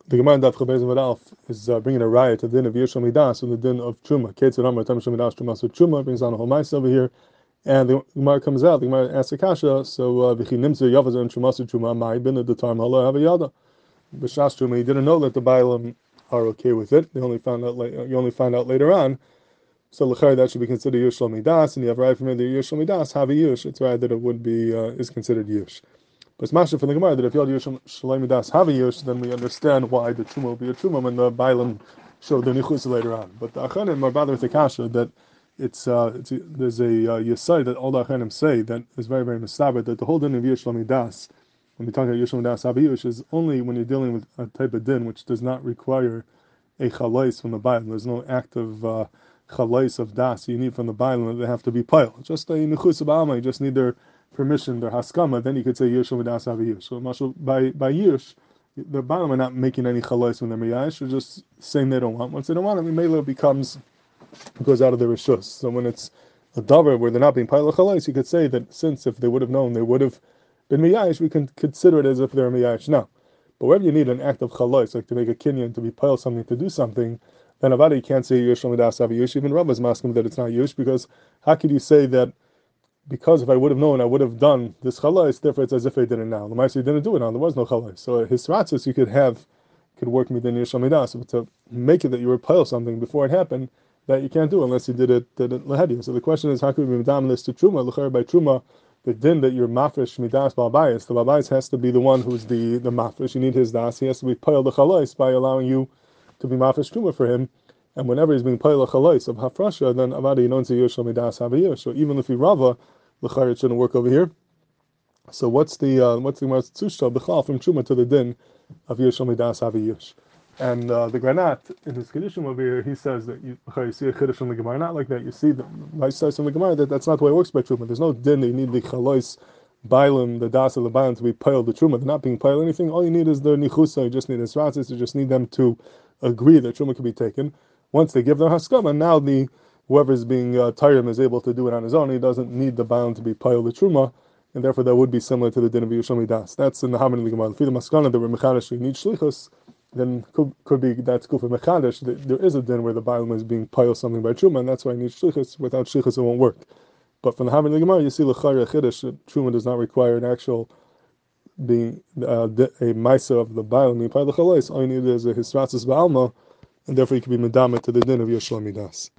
The Gemara in Daf Chabez Amud Aleph is bringing a riot to the din of Yirshal Midas and the din of Truma. Ketzad Amar Tam Yirshal Midas Truma. So Truma brings on a whole mice over here, and the Gemara comes out. The Gemara asks a kasha. So V'chi Nimtzer Yavazon Truma Truma Mai Bin the Tarm Hala Havayada. B'Shas Truma, he didn't know that the Bailam are okay with it. They only found out you only find out later on. So l'chayr that should be considered Yirshal Midas, and you have right from it that Yirshal Midas have a Yush. It's right that it would be is considered Yush. But it's masha from the Gemara that if you had Yirshal Midas have a Yush, then we understand why the Truma will be a Truma when the Bailam showed the Nichus later on. But the Achanim are bothered with the kasha that there's a Yesai that all the Achanim say that is very, very mistaber, that the whole din of Yirshal Midas, when we talk about Yirshal Midas have a Yush, is only when you're dealing with a type of din which does not require a chalais from the Bailam. There's no act of chalais of das you need from the Bailam that they have to be pile. Just a Nichus b'alma, you just need their permission, their haskama, then you could say Yirshal Midas have a Yush. So by Yush, the Bailam are not making any chalais when they're miyash, they're just saying they don't want. Once they don't want it, Mela goes out of their rishus. So when it's a davar where they're not being pile chalais, you could say that since if they would have known they would have been miyash, we can consider it as if they're miyash now. But wherever you need an act of chalais, like to make a kinyan, to be pile something, to do something, then about it you can't say Yirshal Midas have a Yush. Even Rabbah is masking that it's not Yush, because how could you say that because if I would have known I would have done this chalais, therefore it's as if I did it now. The Ma'aseh didn't do it now, there was no chalais. So his ratzis you could work me then Yirshal Midas, but to make it that you were pile something before it happened, that you can't do unless you did it lehedia. So the question is, how could we be medam this to Truma? L'chayr by Truma, the din that you're mafresh midas balbayis, the balbayis has to be the one who's the mafresh. You need his das. He has to be pile the chalais by allowing you to be mafresh Truma for him. And whenever he's being pile the chalais of hafrasha, then avadi you don't say Yirshal Midas have a Yush. So even if he rava, l'chayr it shouldn't work over here. So what's the Gemara's tzushta b'chal from Truma to the din of Yirshal Midas have a Yush? And the Granat in his Kedishim over here, he says that you see a Kiddush from the Gemara, not like that. You see the Vice says from the Gemara that's not the way it works by Truma. There's no din that you need the Chalois Bailim, the Das of the Bailim to be piled the Truma. They're not being piled anything. All you need is the Nichusa. You just need the Sratzis. You just need them to agree that Truma can be taken. Once they give their Haskama, now whoever is being Tyrim is able to do it on his own. He doesn't need the Bailim to be piled the Truma, and therefore that would be similar to the din of Yirshal Midas. That's in the Haman of the Gemara. If the Maskana that we're Mechadash, you need Shlichus, then could be that's Kufa Mechadash. There is a din where the Bailam is being piled something by Truma, and that's why I need Shlichus. Without Shlichus, it won't work. But from the Haman of the Gemara, you see L'chayr Chiddush that Truma does not require an actual being a Maisa of the Bailam being piled the Chalais. All you need is a Hisratzis Ba'alma, and therefore you can be Medamet to the din of Yirshal Midas.